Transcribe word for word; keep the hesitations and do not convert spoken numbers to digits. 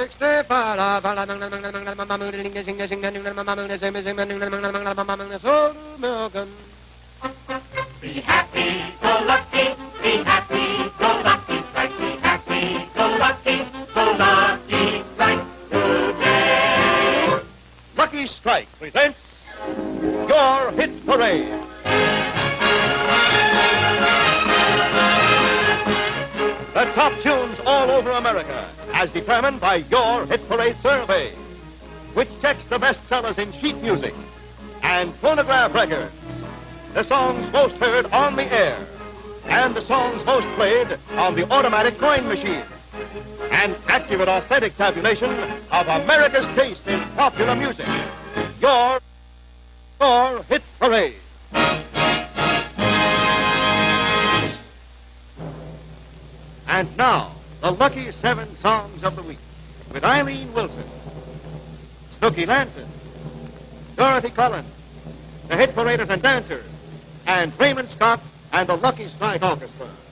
Be happy, go lucky, be happy, go lucky, strike, be happy, go lucky, go lucky, strike today. Lucky Strike presents Your Hit Parade. The top tunes all over America, as determined by Your Hit Parade survey, which checks the bestsellers in sheet music and phonograph records, the songs most heard on the air, and the songs most played on the automatic coin machine. An accurate, authentic tabulation of America's taste in popular music. Your, your Hit Parade. And now, the lucky seven songs of the week, with Eileen Wilson, Snooky Lanson, Dorothy Collins, the Hit Paraders and Dancers, and Raymond Scott and the Lucky Strike Orchestra.